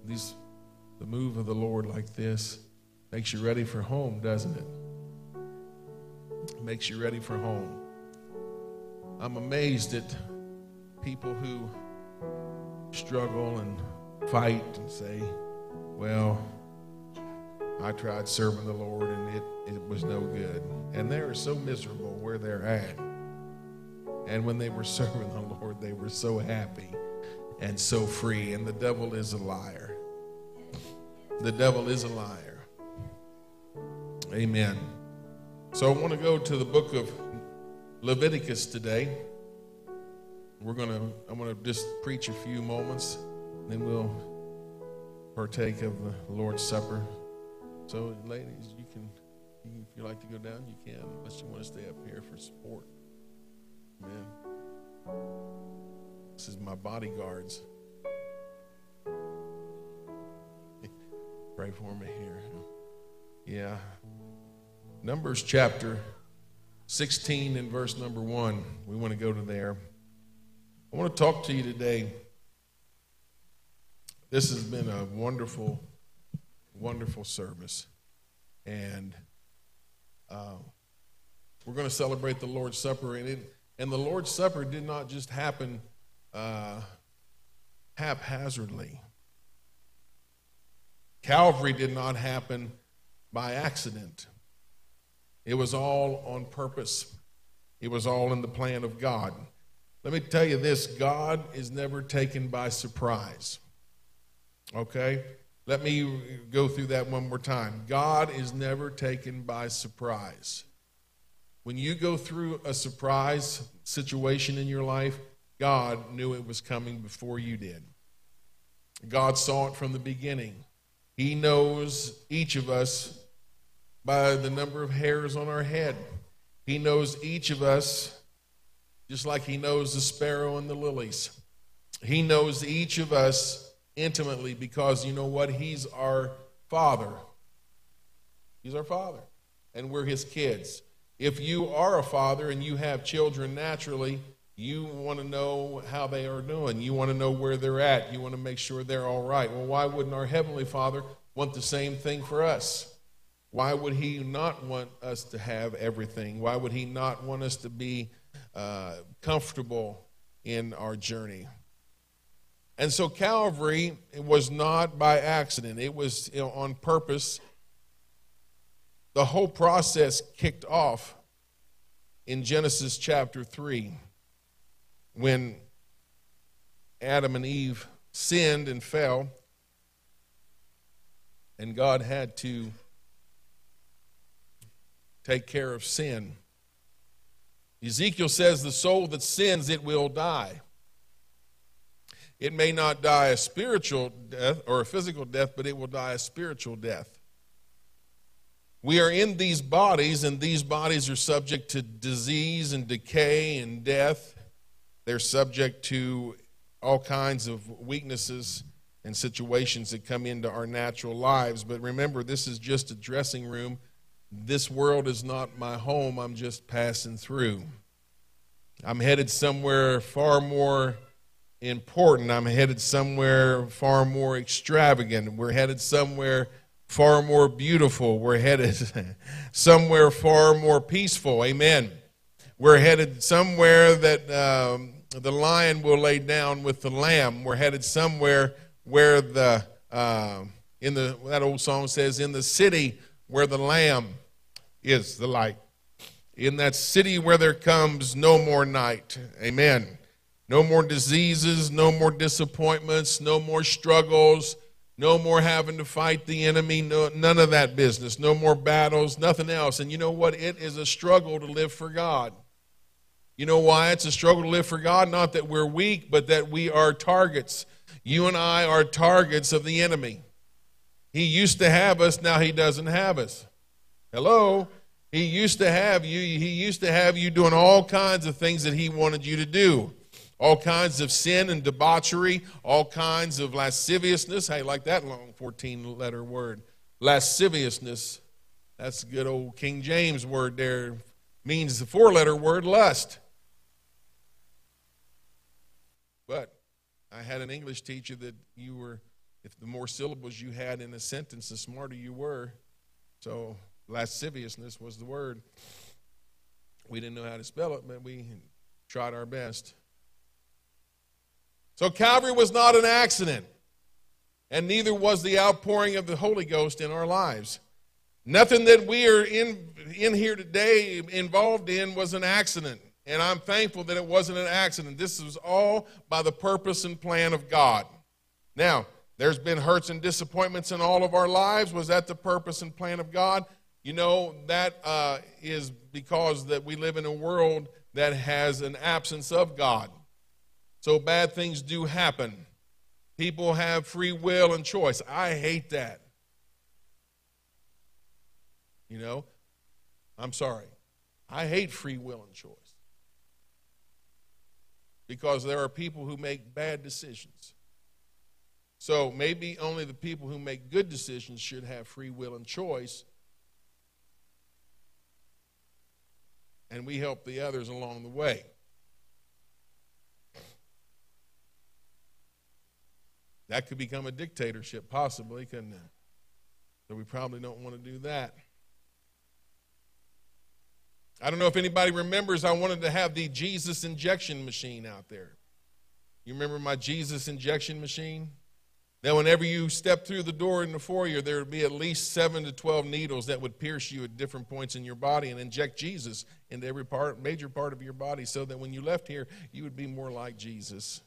the move of the Lord like this makes you ready for home, doesn't it? It makes you ready for home. I'm amazed at people who struggle and fight and say, well, I tried serving the Lord and it was no good. And they are so miserable where they're at. And when they were serving the Lord, they were so happy and so free. And the devil is a liar. The devil is a liar. Amen. So I want to go to the book of Leviticus today. I'm going to just preach a few moments, and then we'll partake of the Lord's Supper. So, ladies, you can, if you like to go down, you can, unless you want to stay up here for support. Amen. This is my bodyguards. Pray for me here. Yeah. Numbers chapter 16 and verse number 1. We want to go to there. I want to talk to you today. This has been a wonderful, wonderful service. And we're going to celebrate the Lord's Supper. And the Lord's Supper did not just happen haphazardly. Calvary did not happen by accident. It was all on purpose. It was all in the plan of God. Let me tell you this, God is never taken by surprise. Okay? Let me go through that one more time. God is never taken by surprise. When you go through a surprise situation in your life, God knew it was coming before you did. God saw it from the beginning. He knows each of us by the number of hairs on our head. He knows each of us just like he knows the sparrow and the lilies. He knows each of us intimately because you know what? He's our Father. He's our Father. And we're his kids. If you are a father and you have children naturally, you want to know how they are doing. You want to know where they're at. You want to make sure they're all right. Well, why wouldn't our Heavenly Father want the same thing for us? Why would he not want us to have everything? Why would he not want us to be comfortable in our journey? And so Calvary, it was not by accident. It was on purpose. The whole process kicked off in Genesis chapter 3 when Adam and Eve sinned and fell, and God had to take care of sin. Ezekiel says the soul that sins, it will die. It may not die a spiritual death or a physical death, but it will die a spiritual death. We are in these bodies, and these bodies are subject to disease and decay and death. They're subject to all kinds of weaknesses and situations that come into our natural lives. But remember, this is just a dressing room. This world is not my home. I'm just passing through. I'm headed somewhere far more important. I'm headed somewhere far more extravagant. We're headed somewhere far more beautiful. We're headed somewhere far more peaceful. Amen. We're headed somewhere that the lion will lay down with the lamb. We're headed somewhere where that old song says, in the city where the lamb is the light. In that city where there comes no more night. Amen. No more diseases, no more disappointments, no more struggles, no more having to fight the enemy, none of that business, no more battles, nothing else. And you know what? It is a struggle to live for God. You know why it's a struggle to live for God? Not that we're weak, but that we are targets. You and I are targets of the enemy. He used to have us, now he doesn't have us. Hello? He used to have you. He used to have you doing all kinds of things that he wanted you to do. All kinds of sin and debauchery, all kinds of lasciviousness. How you like that long 14-letter word? Lasciviousness. That's a good old King James word there. Means the 4-letter word lust. But I had an English teacher that you were If the more syllables you had in a sentence, the smarter you were. So lasciviousness was the word. We didn't know how to spell it, but we tried our best. So Calvary was not an accident, and neither was the outpouring of the Holy Ghost in our lives. Nothing that we are in here today involved in was an accident, and I'm thankful that it wasn't an accident. This was all by the purpose and plan of God. Now, there's been hurts and disappointments in all of our lives. Was that the purpose and plan of God? You know, that is because that we live in a world that has an absence of God. So bad things do happen. People have free will and choice. I hate that. You know, I'm sorry. I hate free will and choice. Because there are people who make bad decisions. So maybe only the people who make good decisions should have free will and choice. And we help the others along the way. That could become a dictatorship, possibly, couldn't it? So we probably don't want to do that. I don't know if anybody remembers, I wanted to have the Jesus injection machine out there. You remember my Jesus injection machine? That whenever you step through the door in the foyer, there would be at least 7 to 12 needles that would pierce you at different points in your body and inject Jesus into every major part of your body, so that when you left here, you would be more like Jesus.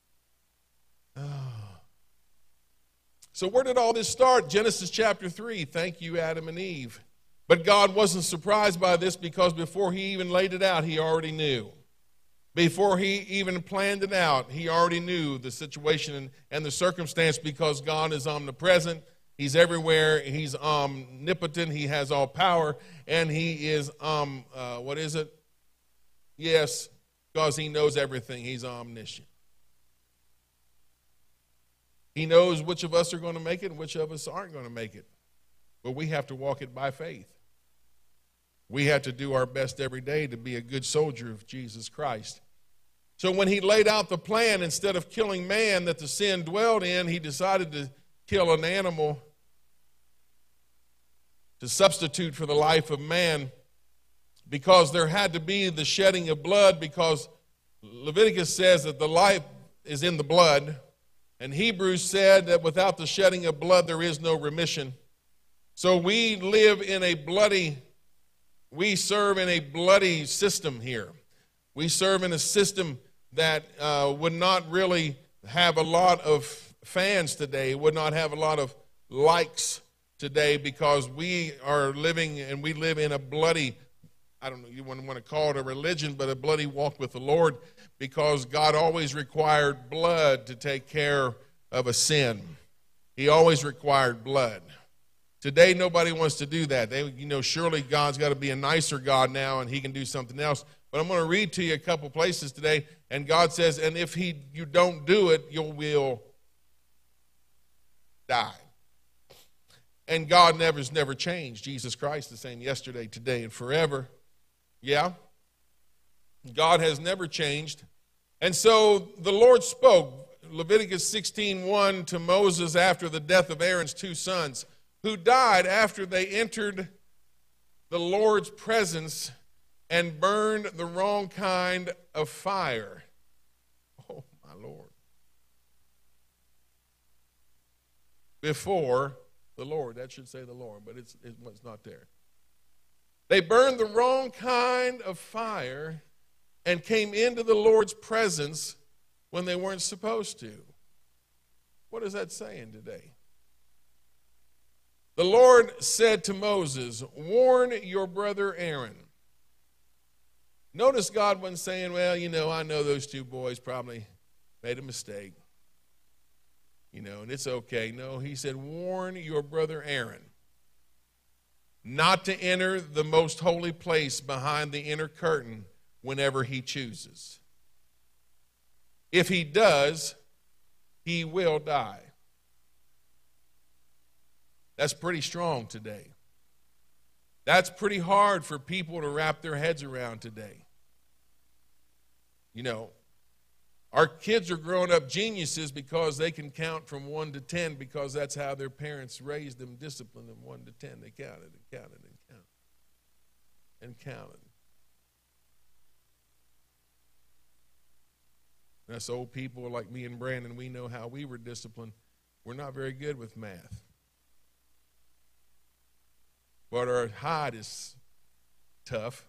So where did all this start? Genesis chapter 3. Thank you, Adam and Eve. But God wasn't surprised by this, because before he even laid it out, he already knew. Before he even planned it out, he already knew the situation and the circumstance, because God is omnipresent. He's everywhere. He's omnipotent. He has all power. And he is, what is it? Yes, because he knows everything. He's omniscient. He knows which of us are going to make it and which of us aren't going to make it. But we have to walk it by faith. We have to do our best every day to be a good soldier of Jesus Christ. So when he laid out the plan, instead of killing man that the sin dwelled in, he decided to kill an animal to substitute for the life of man, because there had to be the shedding of blood, because Leviticus says that the life is in the blood, and Hebrews said that without the shedding of blood there is no remission. So we serve in a bloody system here. We serve in a system that would not really have a lot of fans today, would not have a lot of likes today, because we are living, and we live in a bloody, I don't know, you wouldn't want to call it a religion, but a bloody walk with the Lord, because God always required blood to take care of a sin. He always required blood. Today, nobody wants to do that. Surely God's got to be a nicer God now, and he can do something else. But I'm going to read to you a couple places today, and God says, and if you don't do it, you will die. And God has never changed. Jesus Christ the same yesterday, today, and forever. Yeah? God has never changed. And so the Lord spoke, Leviticus 16:1, to Moses after the death of Aaron's 2 sons, who died after they entered the Lord's presence and burned the wrong kind of fire. Oh, my Lord. Before the Lord. That should say the Lord, but it's not there. They burned the wrong kind of fire and came into the Lord's presence when they weren't supposed to. What is that saying today? The Lord said to Moses, warn your brother Aaron. Notice God wasn't saying, well, I know those 2 boys probably made a mistake. And it's okay. No, he said, warn your brother Aaron not to enter the most holy place behind the inner curtain whenever he chooses. If he does, he will die. That's pretty strong today. That's pretty hard for people to wrap their heads around today. Our kids are growing up geniuses because they can count from 1 to 10 because that's how their parents raised them, disciplined them 1 to 10. They counted and counted and counted and counted. And us old people like me and Brandon, we know how we were disciplined. We're not very good with math. But our hide is tough.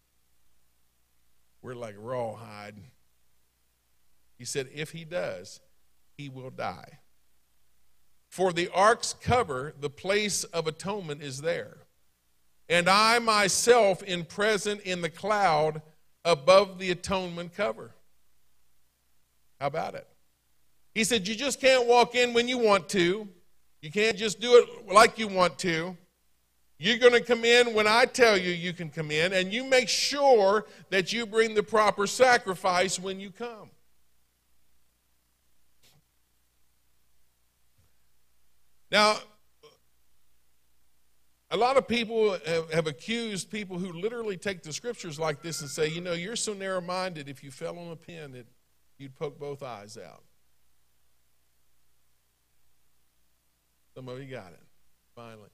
We're like rawhide. He said, if he does, he will die. For the ark's cover, the place of atonement is there. And I myself am present in the cloud above the atonement cover. How about it? He said, you just can't walk in when you want to. You can't just do it like you want to. You're going to come in when I tell you you can come in, and you make sure that you bring the proper sacrifice when you come. Now, a lot of people have accused people who literally take the scriptures like this and say, you know, you're so narrow-minded, if you fell on a pin that you'd poke both eyes out. Some of you got it, finally.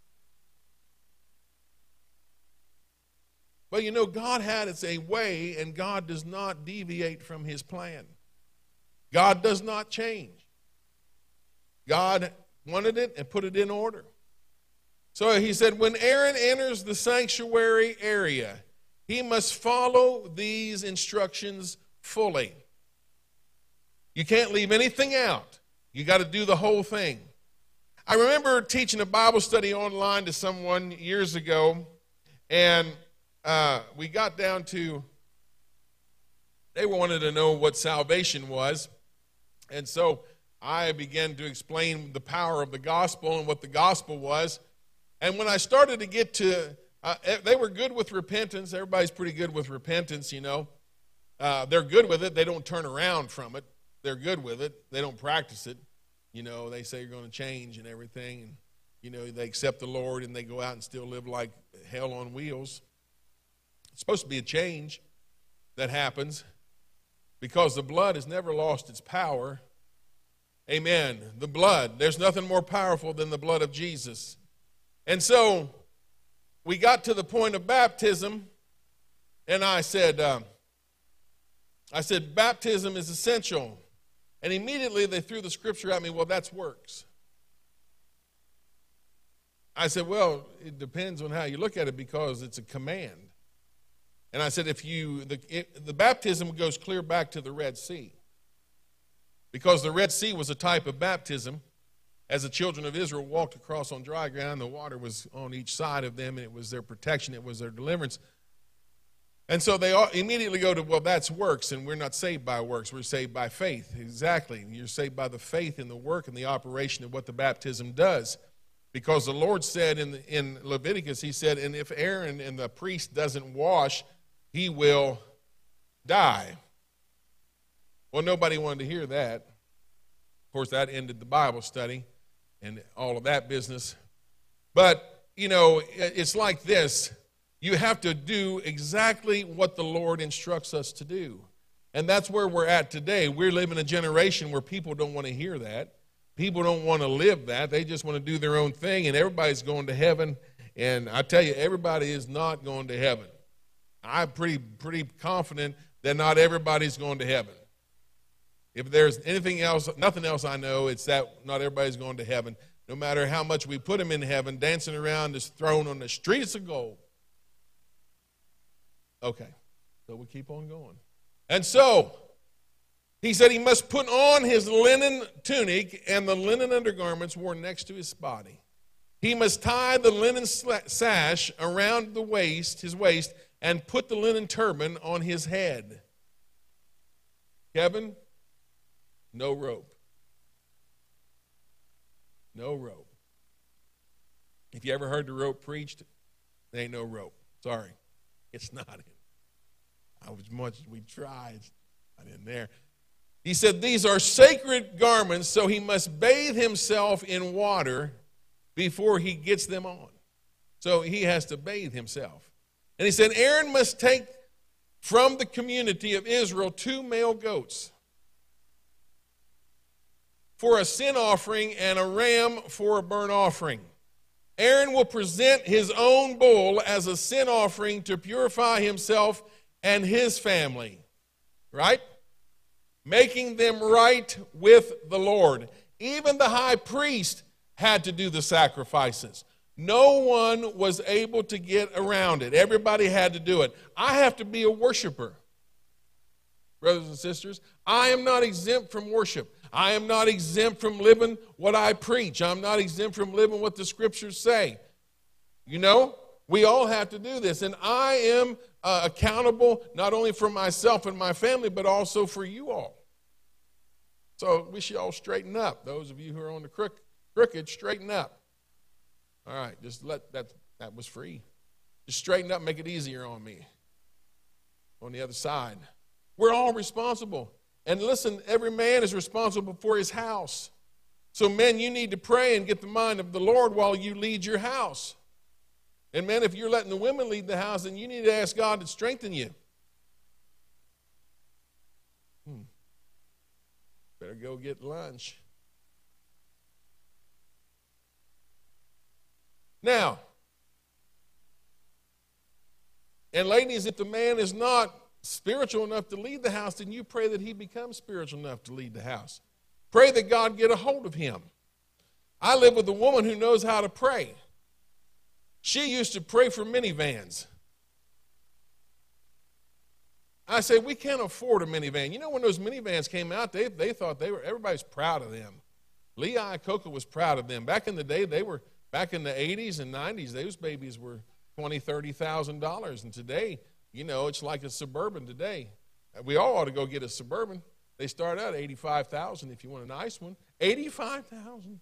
But you know, God had a way, and God does not deviate from his plan. God does not change. God wanted it and put it in order. So he said, when Aaron enters the sanctuary area, he must follow these instructions fully. You can't leave anything out. You got to do the whole thing. I remember teaching a Bible study online to someone years ago, and we got down to, they wanted to know what salvation was. And so I began to explain the power of the gospel and what the gospel was. And when I started to get to, they were good with repentance. Everybody's pretty good with repentance, you know. They're good with it. They don't turn around from it. They're good with it. They don't practice it. You know, they say you're going to change and everything. And, you know, they accept the Lord and they go out and still live like hell on wheels. It's supposed to be a change that happens because the blood has never lost its power. Amen. The blood. There's nothing more powerful than the blood of Jesus. And so we got to the point of baptism, and I said, baptism is essential. And immediately they threw the scripture at me, well, that's works. I said, well, it depends on how you look at it because it's a command. And I said, the baptism goes clear back to the Red Sea. Because the Red Sea was a type of baptism. As the children of Israel walked across on dry ground, the water was on each side of them, and it was their protection, it was their deliverance. And so they all immediately go to, well, that's works, and we're not saved by works. We're saved by faith. Exactly. You're saved by the faith in the work and the operation of what the baptism does. Because the Lord said in Leviticus, he said, and if Aaron and the priest doesn't wash, he will die. Well, nobody wanted to hear that. Of course, that ended the Bible study and all of that business. But, you know, it's like this. You have to do exactly what the Lord instructs us to do. And that's where we're at today. We're living in a generation where people don't want to hear that. People don't want to live that. They just want to do their own thing, and everybody's going to heaven. And I tell you, everybody is not going to heaven. I'm pretty confident that not everybody's going to heaven. If there's anything else, nothing else I know, it's that not everybody's going to heaven. No matter how much we put them in heaven, dancing around this throne on the streets of gold. Okay, so we keep on going. And so, he said he must put on his linen tunic and the linen undergarments worn next to his body. He must tie the linen sash around his waist, and put the linen turban on his head. Kevin, no rope. No rope. If you ever heard the rope preached, there ain't no rope. Sorry. It's not in. As much as we tried, it's not in there. He said these are sacred garments, so he must bathe himself in water before he gets them on. So he has to bathe himself. And he said Aaron must take from the community of Israel 2 male goats. for a sin offering and a ram for a burnt offering. Aaron will present his own bull as a sin offering to purify himself and his family, right? Making them right with the Lord. Even the high priest had to do the sacrifices. No one was able to get around it. Everybody had to do it. I have to be a worshiper. Brothers and sisters, I am not exempt from worship. I am not exempt from living what I preach. I'm not exempt from living what the scriptures say. You know, we all have to do this. And I am accountable not only for myself and my family, but also for you all. So we should all straighten up. Those of you who are on the crooked, straighten up. All right, just let that was free. Just straighten up, make it easier on me. On the other side. We're all responsible. And listen, every man is responsible for his house. So men, you need to pray and get the mind of the Lord while you lead your house. And men, if you're letting the women lead the house, then you need to ask God to strengthen you. Better go get lunch. Now, and ladies, if the man is not spiritual enough to lead the house, then you pray that he becomes spiritual enough to lead the house. Pray that God get a hold of him. I live with a woman who knows how to pray. She used to pray for minivans. I said, we can't afford a minivan. You know, when those minivans came out, they thought everybody's proud of them. Lee Iacocca was proud of them. Back in the day, back in the 80s and 90s, those babies were $20,000, $30,000. And today, you know, it's like a Suburban today. We all ought to go get a Suburban. They start out at $85,000 if you want a nice one. $85,000.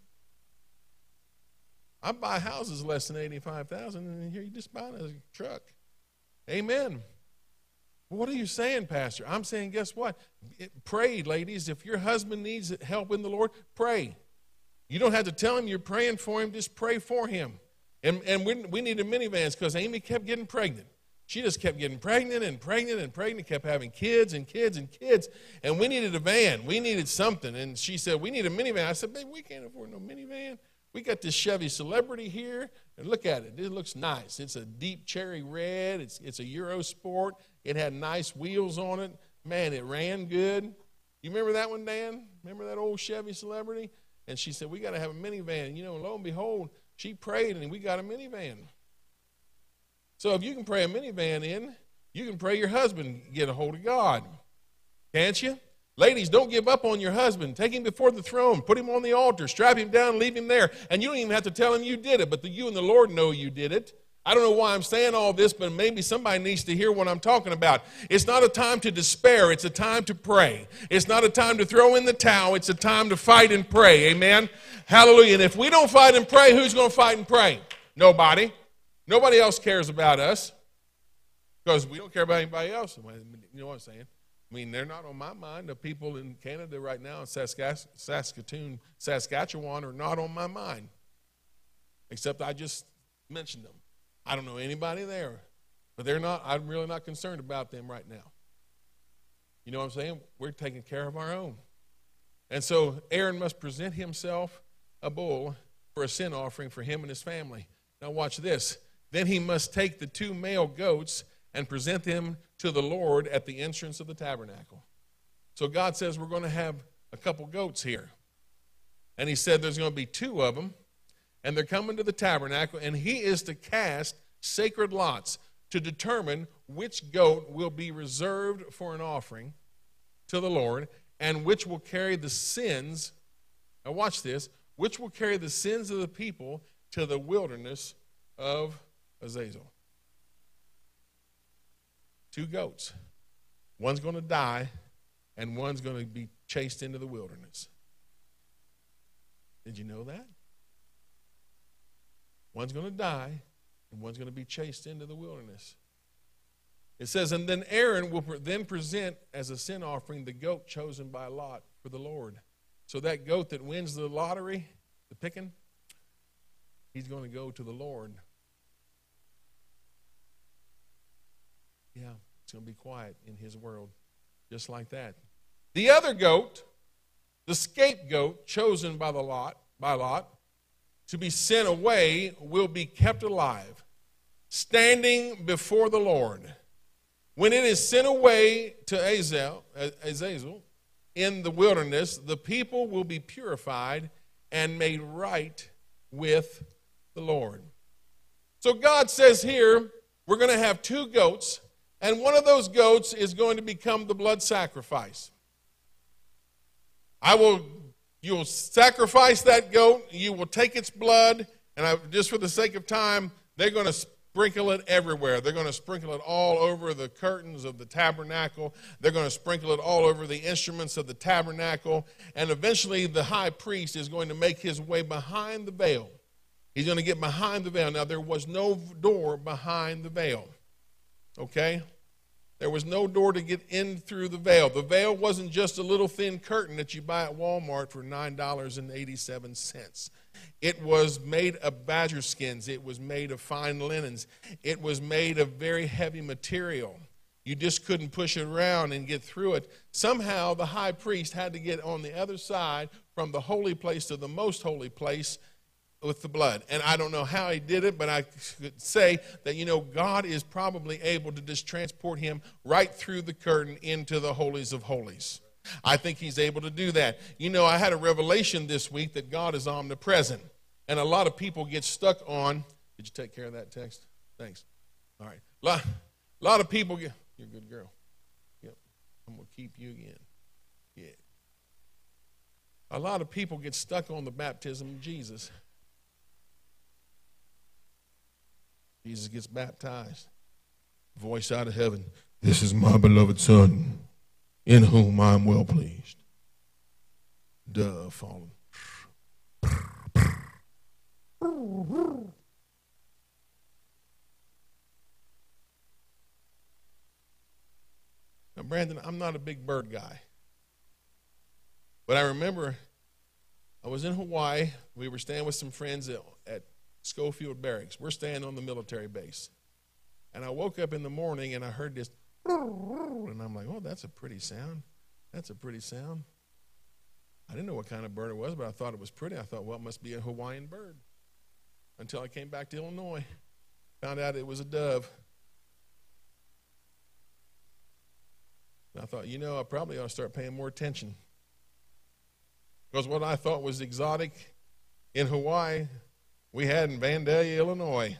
I buy houses less than $85,000, and here you just buy a truck. Amen. What are you saying, Pastor? I'm saying, guess what? Pray, ladies. If your husband needs help in the Lord, pray. You don't have to tell him you're praying for him. Just pray for him. And we needed minivans because Amy kept getting pregnant. She just kept getting pregnant and pregnant and pregnant, kept having kids and kids and kids. And we needed a van. We needed something. And she said, we need a minivan. I said, babe, we can't afford no minivan. We got this Chevy Celebrity here, and look at it. It looks nice. It's a deep cherry red. It's a Euro Sport. It had nice wheels on it. Man, it ran good. You remember that one, Dan? Remember that old Chevy Celebrity? And she said, we got to have a minivan. And, you know, lo and behold, she prayed, and we got a minivan. So if you can pray a minivan in, you can pray your husband get a hold of God. Can't you? Ladies, don't give up on your husband. Take him before the throne. Put him on the altar. Strap him down, leave him there. And you don't even have to tell him you did it, but you and the Lord know you did it. I don't know why I'm saying all this, but maybe somebody needs to hear what I'm talking about. It's not a time to despair. It's a time to pray. It's not a time to throw in the towel. It's a time to fight and pray. Amen? Hallelujah. And if we don't fight and pray, who's going to fight and pray? Nobody. Nobody else cares about us because we don't care about anybody else. You know what I'm saying? I mean, they're not on my mind. The people in Canada right now in Saskatchewan are not on my mind. Except I just mentioned them. I don't know anybody there. But they're not. I'm really not concerned about them right now. You know what I'm saying? We're taking care of our own. And so Aaron must present himself a bull for a sin offering for him and his family. Now watch this. Then he must take the 2 male goats and present them to the Lord at the entrance of the tabernacle. So God says we're going to have a couple goats here. And he said there's going to be 2 of them, and they're coming to the tabernacle, and he is to cast sacred lots to determine which goat will be reserved for an offering to the Lord and which will carry the sins, now watch this, which will carry the sins of the people to the wilderness of Azazel. 2 goats. One's going to die, and one's going to be chased into the wilderness. Did you know that? One's going to die, and one's going to be chased into the wilderness. It says, and then Aaron will then present as a sin offering the goat chosen by Lot for the Lord. So that goat that wins the lottery, the picking, he's going to go to the Lord. Yeah, it's going to be quiet in his world, just like that. The other goat, The scapegoat chosen by Lot to be sent away will be kept alive, standing before the Lord. When it is sent away to Azazel in the wilderness, the people will be purified and made right with the Lord. So God says here, we're going to have two goats, and one of those goats is going to become the blood sacrifice. You will sacrifice that goat, you will take its blood, and just for the sake of time, they're going to sprinkle it everywhere. They're going to sprinkle it all over the curtains of the tabernacle. They're going to sprinkle it all over the instruments of the tabernacle. And eventually the high priest is going to make his way behind the veil. He's going to get behind the veil. Now, there was no door behind the veil. Okay? There was no door to get in through the veil. The veil wasn't just a little thin curtain that you buy at Walmart for $9.87. It was made of badger skins. It was made of fine linens. It was made of very heavy material. You just couldn't push it around and get through it. Somehow the high priest had to get on the other side from the holy place to the most holy place with the blood. And I don't know how he did it, but I could say that, God is probably able to just transport him right through the curtain into the holies of holies. I think he's able to do that. I had a revelation this week that God is omnipresent. And a lot of people get stuck on, did you take care of that text? Thanks. All right. A lot of people get, you're a good girl. Yep. I'm going to keep you again. Yeah. A lot of people get stuck on the baptism of Jesus. Jesus gets baptized. Voice out of heaven, "This is my beloved Son, in whom I am well pleased." Dove falling. Now, Brandon, I'm not a big bird guy. But I remember I was in Hawaii. We were staying with some friends at Schofield Barracks. We're staying on the military base. And I woke up in the morning and I heard this, and I'm like, oh, that's a pretty sound. That's a pretty sound. I didn't know what kind of bird it was, but I thought it was pretty. I thought, well, it must be a Hawaiian bird. Until I came back to Illinois. Found out it was a dove. And I thought, I probably ought to start paying more attention. Because what I thought was exotic in Hawaii, we had in Vandalia, Illinois.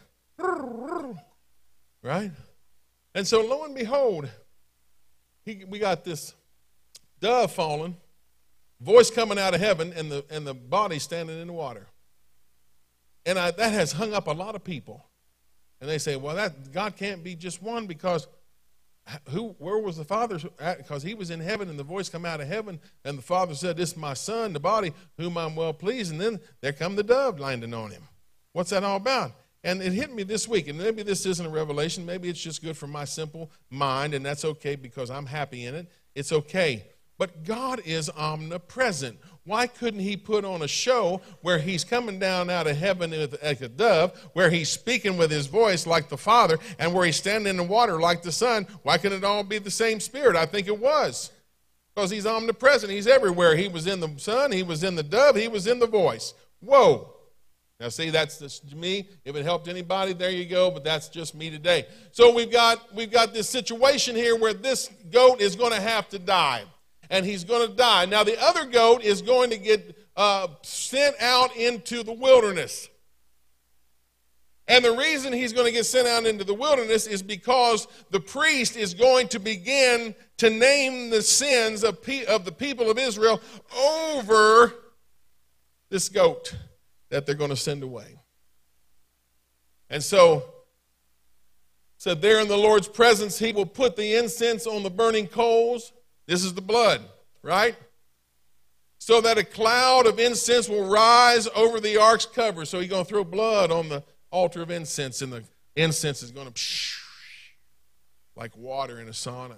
Right? And so lo and behold, we got this dove falling, voice coming out of heaven, and the body standing in the water. And that has hung up a lot of people. And they say, well, that God can't be just one, because where was the Father at? Because he was in heaven and the voice come out of heaven, and the Father said, "This is my Son, the body, whom I'm well pleased." And then there come the dove landing on him. What's that all about? And it hit me this week, and maybe this isn't a revelation. Maybe it's just good for my simple mind, and that's okay because I'm happy in it. It's okay. But God is omnipresent. Why couldn't he put on a show where he's coming down out of heaven like a dove, where he's speaking with his voice like the Father, and where he's standing in the water like the Son? Why couldn't it all be the same Spirit? I think it was. Because he's omnipresent. He's everywhere. He was in the Son. He was in the dove. He was in the voice. Whoa. Now, see, that's just me. If it helped anybody, there you go, but that's just me today. So we've got this situation here where this goat is going to have to die, and he's going to die. Now, the other goat is going to get sent out into the wilderness. And the reason he's going to get sent out into the wilderness is because the priest is going to begin to name the sins of the people of Israel over this goat that they're going to send away. And so there in the Lord's presence, he will put the incense on the burning coals. This is the blood, right? So that a cloud of incense will rise over the ark's cover. So he's going to throw blood on the altar of incense, and the incense is going to like water in a sauna.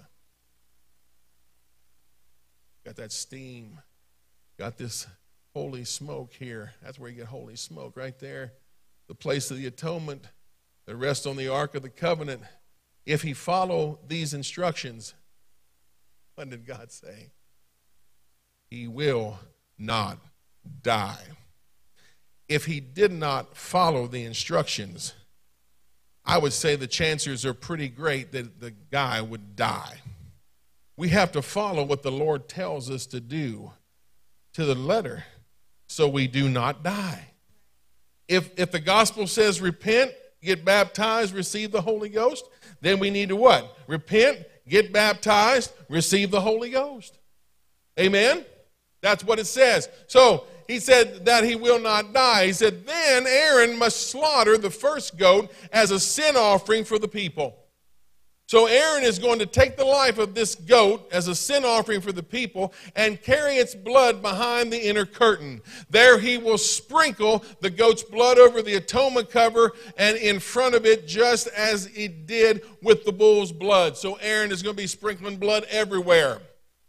Got that steam. Got this holy smoke here. That's where you get holy smoke, right there. The place of the atonement that rests on the Ark of the Covenant. If he follow these instructions, what did God say? He will not die. If he did not follow the instructions, I would say the chances are pretty great that the guy would die. We have to follow what the Lord tells us to do to the letter so we do not die. If the gospel says repent, get baptized, receive the Holy Ghost, then we need to what? Repent, get baptized, receive the Holy Ghost. Amen? That's what it says. So he said that he will not die. He said, then Aaron must slaughter the first goat as a sin offering for the people. So Aaron is going to take the life of this goat as a sin offering for the people and carry its blood behind the inner curtain. There he will sprinkle the goat's blood over the atonement cover and in front of it, just as he did with the bull's blood. So Aaron is going to be sprinkling blood everywhere.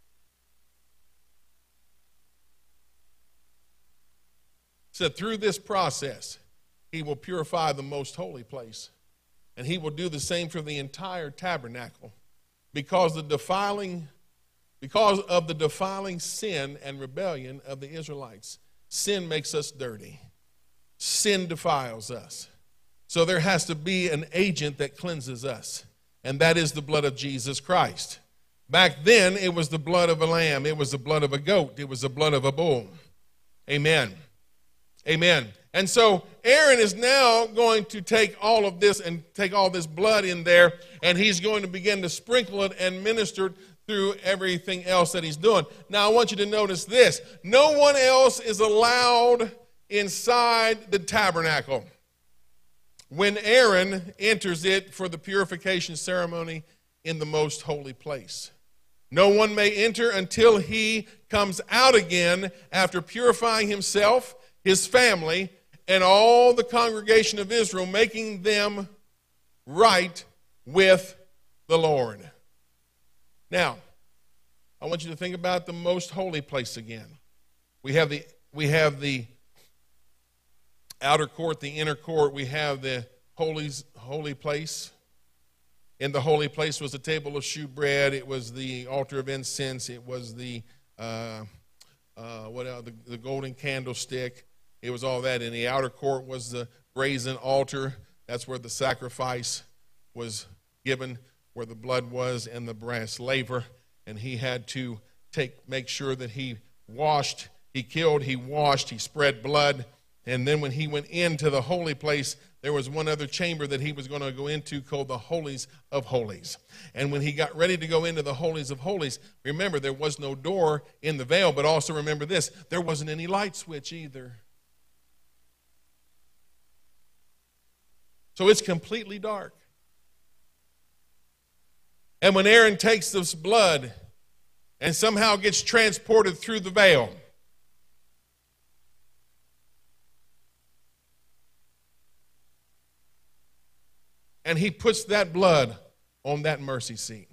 So through this process, he will purify the most holy place. And he will do the same for the entire tabernacle. Because of the defiling sin and rebellion of the Israelites. Sin makes us dirty. Sin defiles us. So there has to be an agent that cleanses us. And that is the blood of Jesus Christ. Back then, it was the blood of a lamb. It was the blood of a goat. It was the blood of a bull. Amen. Amen. And so Aaron is now going to take all of this and take all this blood in there, and he's going to begin to sprinkle it and minister it through everything else that he's doing. Now, I want you to notice this. No one else is allowed inside the tabernacle when Aaron enters it for the purification ceremony in the most holy place. No one may enter until he comes out again after purifying himself, his family, and all the congregation of Israel, making them right with the Lord. Now, I want you to think about the most holy place again. We have the outer court, the inner court. We have the holy place. In the holy place was the table of shewbread. It was the altar of incense. It was the golden candlestick. It was all that. In the outer court was the brazen altar. That's where the sacrifice was given, where the blood was, and the brass laver. And he had to make sure that he washed, he killed, he washed, he spread blood. And then when he went into the holy place, there was one other chamber that he was going to go into called the Holies of Holies. And when he got ready to go into the Holies of Holies, remember, there was no door in the veil, but also remember this, there wasn't any light switch either. So it's completely dark. And when Aaron takes this blood and somehow gets transported through the veil, and he puts that blood on that mercy seat.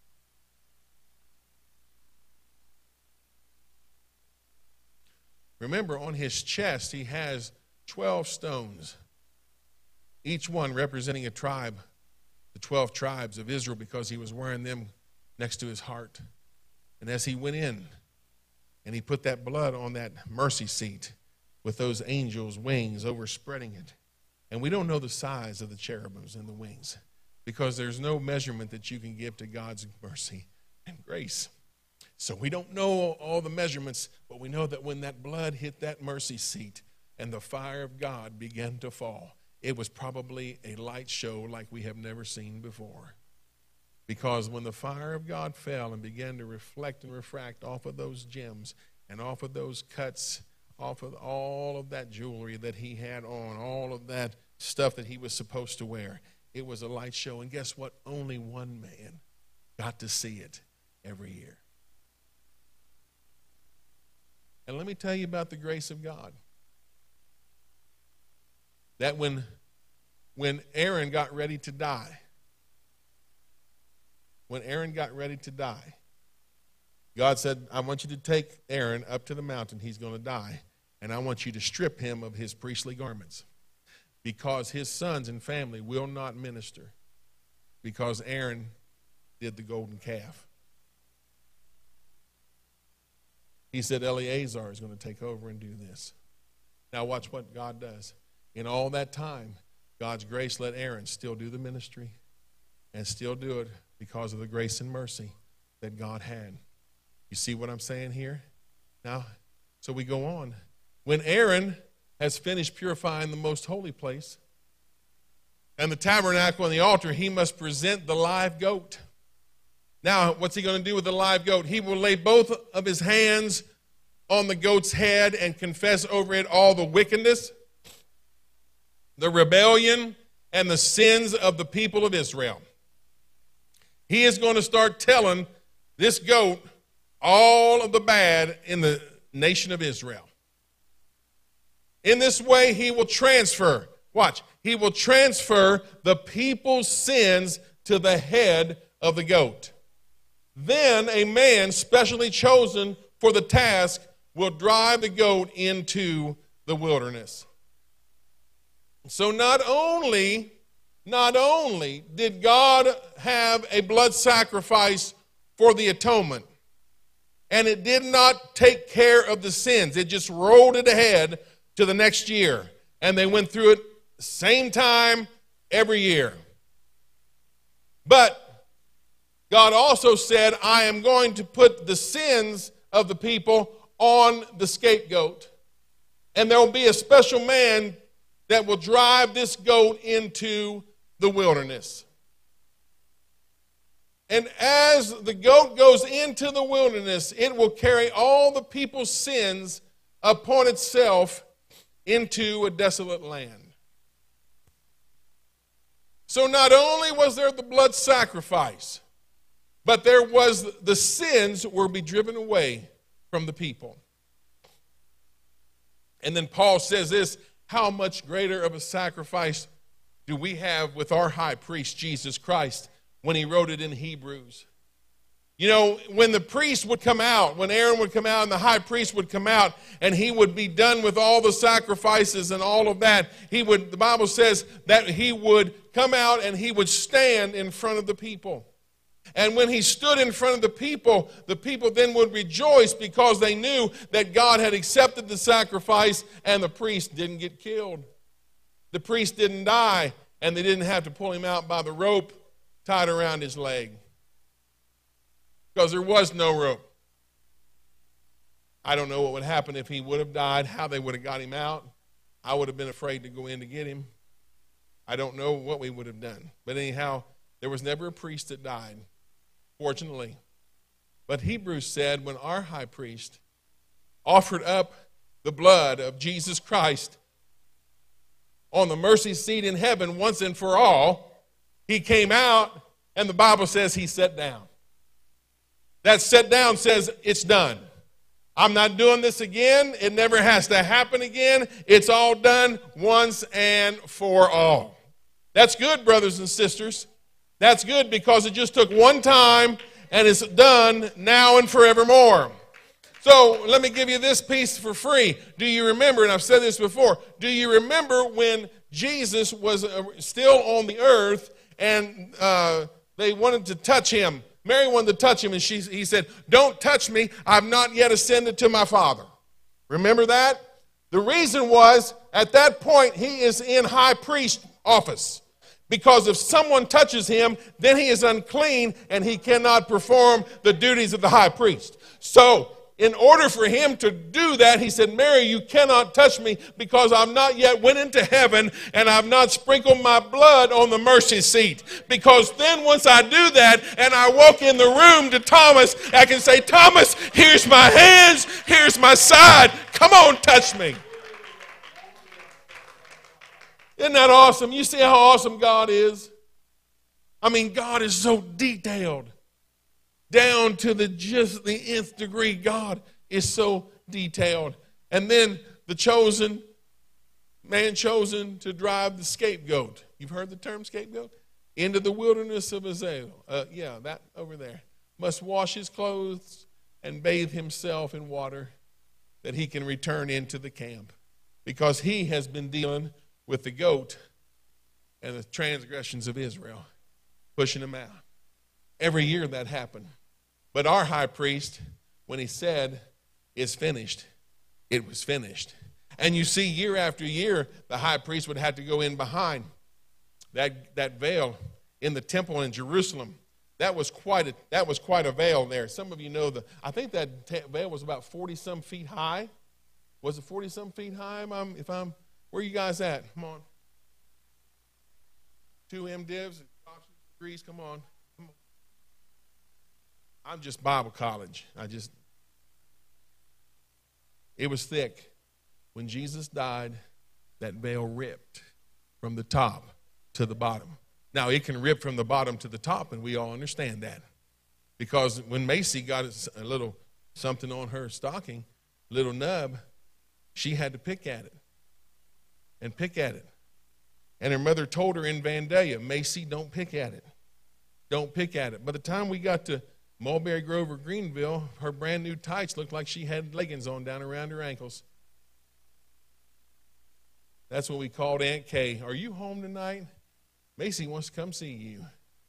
Remember, on his chest, he has 12 stones, each one representing a tribe, the 12 tribes of Israel, because he was wearing them next to his heart. And as he went in and he put that blood on that mercy seat with those angels' wings overspreading it. And we don't know the size of the cherubims and the wings because there's no measurement that you can give to God's mercy and grace. So we don't know all the measurements, but we know that when that blood hit that mercy seat and the fire of God began to fall, it was probably a light show like we have never seen before. Because when the fire of God fell and began to reflect and refract off of those gems and off of those cuts, off of all of that jewelry that he had on, all of that stuff that he was supposed to wear, it was a light show. And guess what? Only one man got to see it every year. And let me tell you about the grace of God. That when Aaron got ready to die, God said, I want you to take Aaron up to the mountain. He's going to die. And I want you to strip him of his priestly garments because his sons and family will not minister because Aaron did the golden calf. He said Eleazar is going to take over and do this. Now watch what God does. In all that time, God's grace let Aaron still do the ministry and still do it because of the grace and mercy that God had. You see what I'm saying here? Now, so we go on. When Aaron has finished purifying the most holy place and the tabernacle and the altar, he must present the live goat. Now, what's he going to do with the live goat? He will lay both of his hands on the goat's head and confess over it all the wickedness, the rebellion, and the sins of the people of Israel. He is going to start telling this goat all of the bad in the nation of Israel. In this way, he will transfer, watch, he will transfer the people's sins to the head of the goat. Then a man specially chosen for the task will drive the goat into the wilderness. So not only did God have a blood sacrifice for the atonement, and it did not take care of the sins. It just rolled it ahead to the next year, and they went through it same time every year. But God also said, I am going to put the sins of the people on the scapegoat. And there will be a special man that will drive this goat into the wilderness. And as the goat goes into the wilderness, it will carry all the people's sins upon itself into a desolate land. So not only was there the blood sacrifice, but there was the sins were be driven away from the people. And then Paul says this, how much greater of a sacrifice do we have with our high priest, Jesus Christ, when he wrote it in Hebrews. You know, when the priest would come out, when Aaron would come out and the high priest would come out and he would be done with all the sacrifices and all of that, the Bible says that he would come out and he would stand in front of the people. And when he stood in front of the people then would rejoice because they knew that God had accepted the sacrifice and the priest didn't get killed. The priest didn't die and they didn't have to pull him out by the rope tied around his leg. Because there was no rope. I don't know what would happen if he would have died, how they would have got him out. I would have been afraid to go in to get him. I don't know what we would have done. But anyhow, there was never a priest that died, fortunately. But Hebrews said when our high priest offered up the blood of Jesus Christ on the mercy seat in heaven once and for all, he came out and the Bible says he sat down. That sit down says it's done. I'm not doing this again. It never has to happen again. It's all done once and for all. That's good, brothers and sisters. That's good because it just took one time and it's done now and forevermore. So let me give you this piece for free. Do you remember, and I've said this before, do you remember when Jesus was still on the earth and they wanted to touch him? Mary wanted to touch him, and he said, don't touch me. I've not yet ascended to my Father. Remember that? The reason was, at that point, he is in high priest office. Because if someone touches him, then he is unclean, and he cannot perform the duties of the high priest. So, in order for him to do that, he said, Mary, you cannot touch me because I've not yet went into heaven and I've not sprinkled my blood on the mercy seat. Because then once I do that and I walk in the room to Thomas, I can say, Thomas, here's my hands, here's my side. Come on, touch me. Isn't that awesome? You see how awesome God is? I mean, God is so detailed. Down to just the nth degree, God is so detailed. And then the man chosen to drive the scapegoat. You've heard the term scapegoat? Into the wilderness of Azazel. That over there. Must wash his clothes and bathe himself in water that he can return into the camp. Because he has been dealing with the goat and the transgressions of Israel, pushing them out. Every year that happened. But our high priest, when he said, it's finished. It was finished. And you see, year after year, the high priest would have to go in behind that veil in the temple in Jerusalem. That was quite a veil there. Some of you know I think that veil was about 40-some feet high. Was it 40-some feet high? Where are you guys at? Come on. 2 MDivs, degrees, come on. I'm just Bible college. It was thick. When Jesus died, that veil ripped from the top to the bottom. Now, it can rip from the bottom to the top, and we all understand that. Because when Macy got a little something on her stocking, little nub, she had to pick at it and pick at it. And her mother told her in Vandalia, Macy, don't pick at it. Don't pick at it. By the time we got to Mulberry Grove or Greenville, her brand new tights looked like she had leggings on down around her ankles. That's what we called Aunt Kay. Are you home tonight? Macy wants to come see you.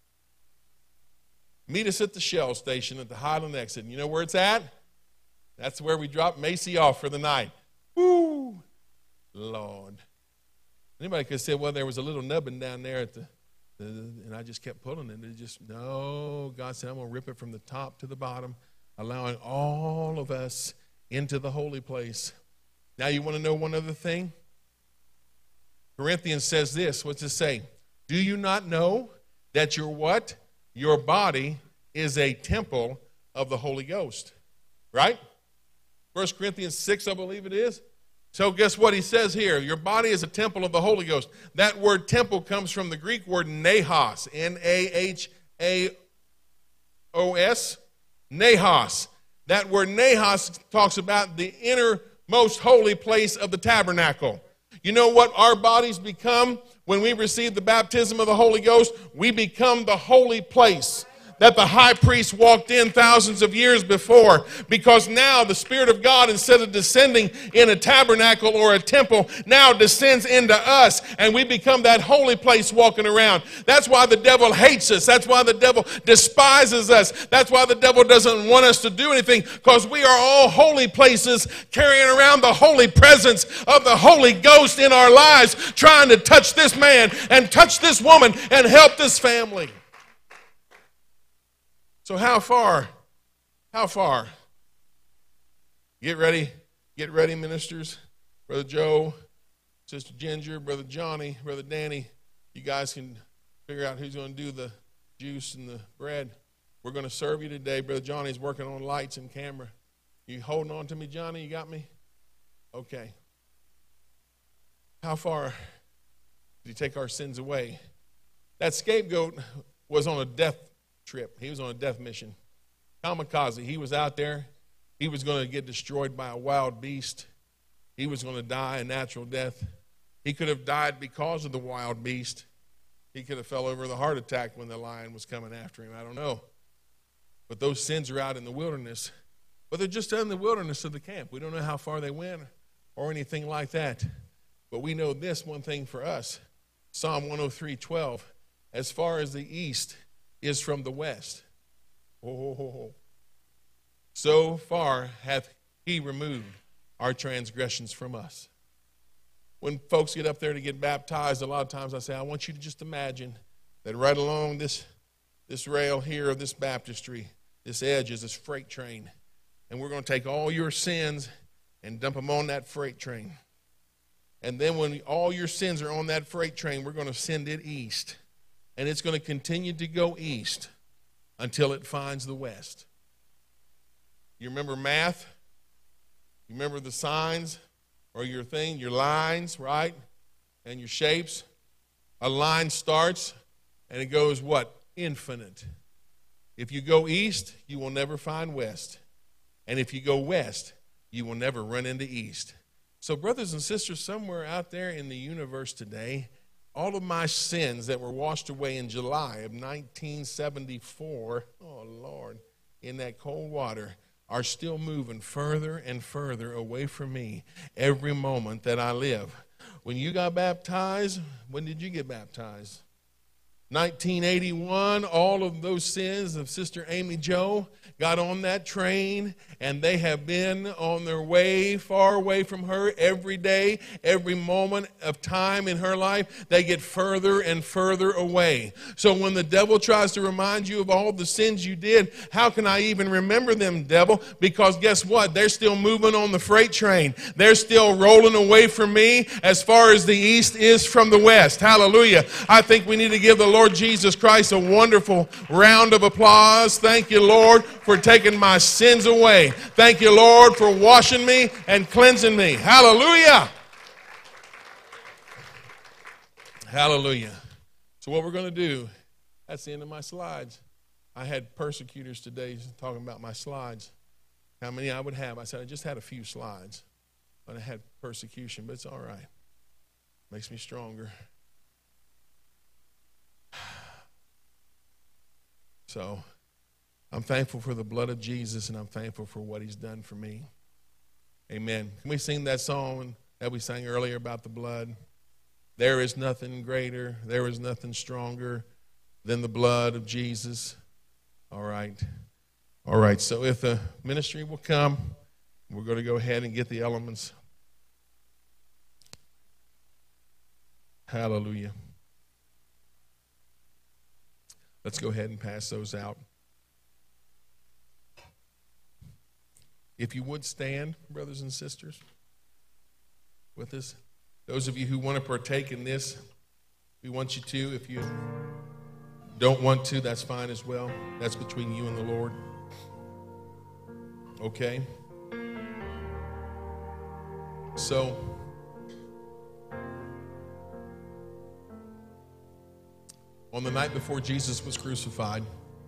Meet us at the Shell station at the Highland exit. And you know where it's at? That's where we dropped Macy off for the night. Woo! Lord. Anybody could say, well, there was a little nubbin down there at and I just kept pulling it. No, God said, I'm going to rip it from the top to the bottom, allowing all of us into the holy place. Now you want to know one other thing? Corinthians says this. What's it say? Do you not know that your what? Your body is a temple of the Holy Ghost. Right? 1 Corinthians 6, I believe it is. So guess what he says here? Your body is a temple of the Holy Ghost. That word temple comes from the Greek word nahos, N-A-H-A-O-S, nahos. That word nahos talks about the innermost holy place of the tabernacle. You know what our bodies become when we receive the baptism of the Holy Ghost? We become the holy place that the high priest walked in thousands of years before, because now the Spirit of God, instead of descending in a tabernacle or a temple, now descends into us, and we become that holy place walking around. That's why the devil hates us. That's why the devil despises us. That's why the devil doesn't want us to do anything, because we are all holy places carrying around the holy presence of the Holy Ghost in our lives, trying to touch this man and touch this woman and help this family. So how far? How far? Get ready, ministers. Brother Joe, Sister Ginger, Brother Johnny, Brother Danny. You guys can figure out who's going to do the juice and the bread. We're going to serve you today. Brother Johnny's working on lights and camera. You holding on to me, Johnny? You got me? Okay. How far did he take our sins away? That scapegoat was on a death trip. He was on a death mission. Kamikaze. He was out there. He was going to get destroyed by a wild beast. He was going to die a natural death. He could have died because of the wild beast. He could have fell over with a heart attack when the lion was coming after him. I don't know. But those sins are out in the wilderness. But they're just in the wilderness of the camp. We don't know how far they went or anything like that. But we know this one thing for us. Psalm 103:12. As far as the east is from the west, so far hath he removed our transgressions from us. When folks get up there to get baptized, a lot of times I say, I want you to just imagine that right along this rail here of this baptistry, this edge is this freight train. And we're going to take all your sins and dump them on that freight train. And then when all your sins are on that freight train, we're going to send it east. And it's going to continue to go east until it finds the west. You remember math? You remember the signs or your thing, your lines, right? And your shapes. A line starts and it goes what? Infinite. If you go east, you will never find west. And if you go west, you will never run into east. So brothers and sisters, somewhere out there in the universe today, all of my sins that were washed away in July of 1974, oh Lord, in that cold water, are still moving further and further away from me every moment that I live. When you got baptized, when did you get baptized? 1981, all of those sins of Sister Amy Jo got on that train, and they have been on their way, far away from her every day, every moment of time in her life. They get further and further away. So when the devil tries to remind you of all the sins you did, how can I even remember them, devil? Because guess what? They're still moving on the freight train. They're still rolling away from me as far as the east is from the west. Hallelujah. I think we need to give the Lord Jesus Christ a wonderful round of applause. Thank you, Lord, for taking my sins away. Thank you, Lord, for washing me and cleansing me. Hallelujah. Hallelujah. So what we're going to do, that's the end of my slides. I had persecutors today talking about my slides, how many I would have. I said, I just had a few slides, but I had persecution, but it's all right. Makes me stronger. So I'm thankful for the blood of Jesus, and I'm thankful for what he's done for me. Amen. Can we sing that song that we sang earlier about the blood? There is nothing greater, there is nothing stronger than the blood of Jesus. All right. All right, so if the ministry will come, we're going to go ahead and get the elements. Hallelujah. Let's go ahead and pass those out. If you would stand, brothers and sisters, with us. Those of you who want to partake in this, we want you to. If you don't want to, that's fine as well. That's between you and the Lord. Okay? So, on the night before Jesus was crucified,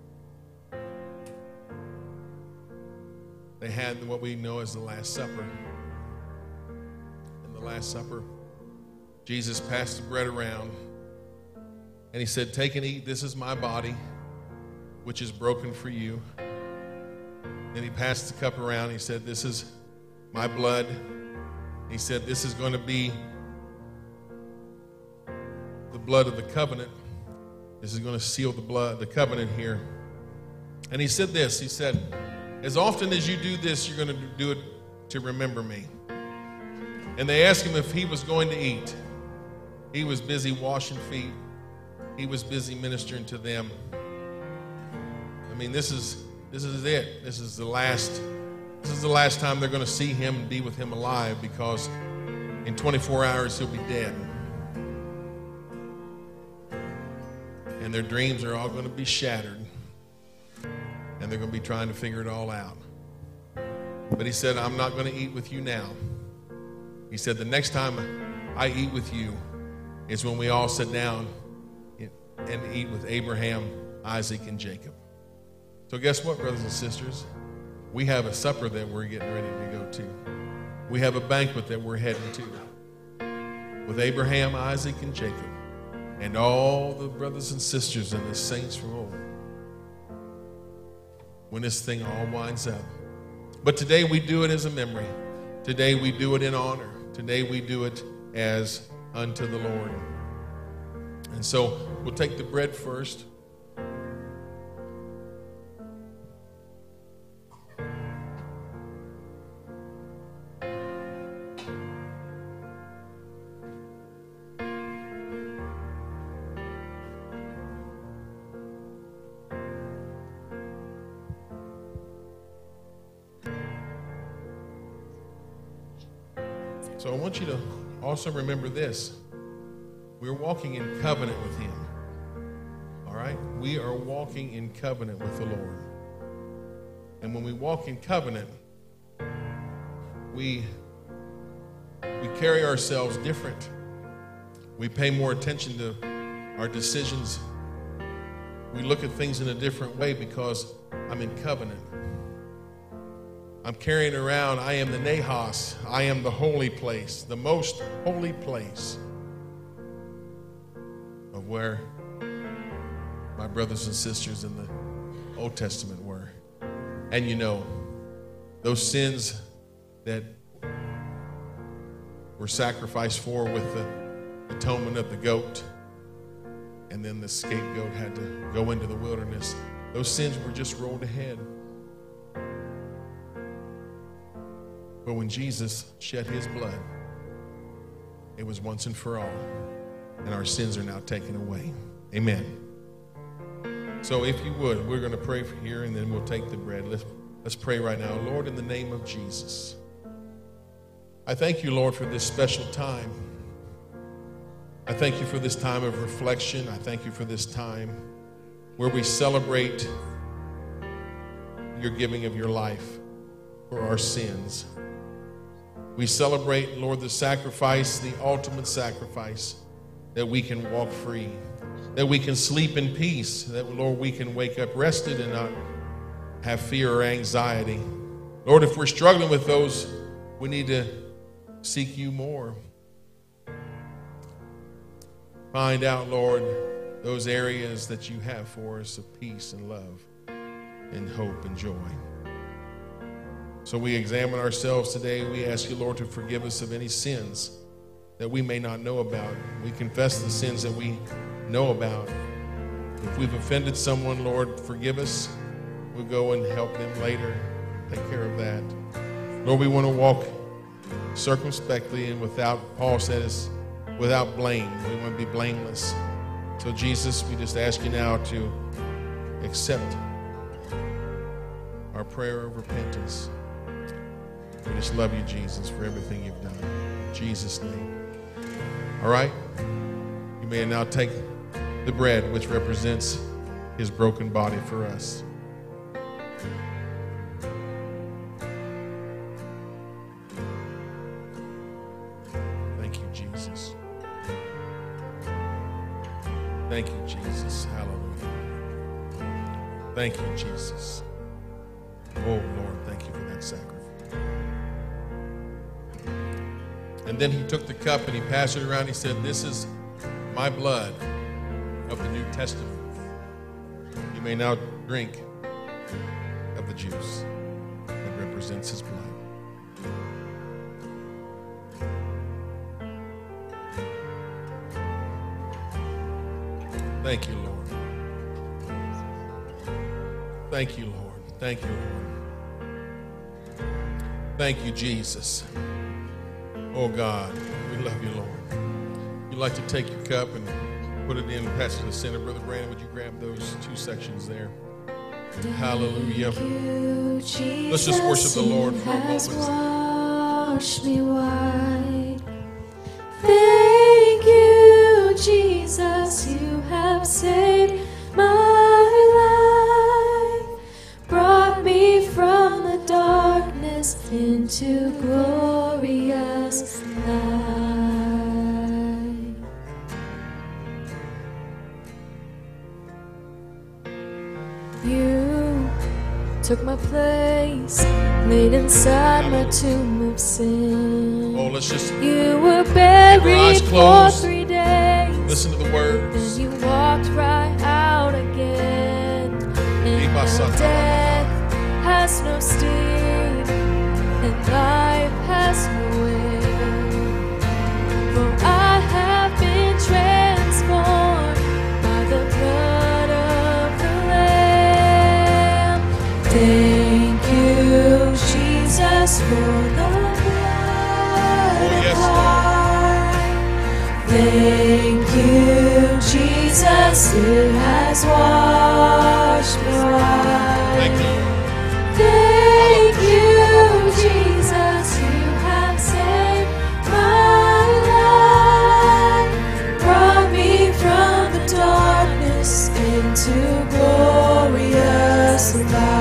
they had what we know as the Last Supper. In the Last Supper, Jesus passed the bread around, and he said, take and eat, this is my body, which is broken for you. Then he passed the cup around, he said, this is my blood. He said, this is going to be the blood of the covenant. This is going to seal the covenant here. And he said this, he said, as often as you do this, you're going to do it to remember me. And they asked him if he was going to eat. He was busy washing feet. He was busy ministering to them. I mean, this is it. This is the last time they're going to see him and be with him alive, because in 24 hours he'll be dead. And their dreams are all going to be shattered. And they're going to be trying to figure it all out. But he said, I'm not going to eat with you now. He said, the next time I eat with you is when we all sit down and eat with Abraham, Isaac, and Jacob. So guess what, brothers and sisters? We have a supper that we're getting ready to go to. We have a banquet that we're heading to with Abraham, Isaac, and Jacob, and all the brothers and sisters and the saints from old, when this thing all winds up. But today we do it as a memory. Today we do it in honor. Today we do it as unto the Lord. And so we'll take the bread first. So I want you to also remember this. We're walking in covenant with him. All right? We are walking in covenant with the Lord. And when we walk in covenant, we carry ourselves different. We pay more attention to our decisions. We look at things in a different way because I'm in covenant. I'm carrying around, I am the Nahos. I am the holy place, the most holy place of where my brothers and sisters in the Old Testament were. And you know, those sins that were sacrificed for with the atonement of the goat and then the scapegoat had to go into the wilderness. Those sins were just rolled ahead. But when Jesus shed his blood, it was once and for all, and our sins are now taken away. Amen. So if you would, we're going to pray for here, and then we'll take the bread. Let's pray right now. Lord, in the name of Jesus, I thank you, Lord, for this special time. I thank you for this time of reflection. I thank you for this time where we celebrate your giving of your life for our sins. We celebrate, Lord, the sacrifice, the ultimate sacrifice, that we can walk free, that we can sleep in peace, that, Lord, we can wake up rested and not have fear or anxiety. Lord, if we're struggling with those, we need to seek you more. Find out, Lord, those areas that you have for us of peace and love and hope and joy. So we examine ourselves today. We ask you, Lord, to forgive us of any sins that we may not know about. We confess the sins that we know about. If we've offended someone, Lord, forgive us. We'll go and help them later. Take care of that. Lord, we want to walk circumspectly and without, Paul says, without blame. We want to be blameless. So Jesus, we just ask you now to accept our prayer of repentance. We just love you, Jesus, for everything you've done. In Jesus' name. All right? You may now take the bread, which represents his broken body for us. Thank you, Jesus. Thank you, Jesus. Hallelujah. Thank you, Jesus. Oh, Lord, thank you for that sacrifice. And then he took the cup and he passed it around. He said, this is my blood of the New Testament. You may now drink of the juice that represents his blood. Thank you, Lord. Thank you, Lord. Thank you, Lord. Thank you, Jesus. Oh, God, we love you, Lord. You'd like to take your cup and put it in, pass it to the center. Brother Brandon, would you grab those two sections there? Hallelujah. Let's just worship the Lord for a moment. Wash me white. Thank you, Jesus, you have saved my life. Brought me from the darkness into glorious light. You took my place, laid inside my tomb of sin. Oh, let's just You were buried for closed. 3 days. Listen to the words. Then you walked right out again. And now death has no sting, and life has no end. For I have been transformed by the blood of the Lamb. Thank you, Jesus, for the blood. Oh, yes, Lord. Thank you, Jesus, it has washed me white. Thank you. Thank you, Jesus, you have saved my life. Brought me from the darkness into glorious light.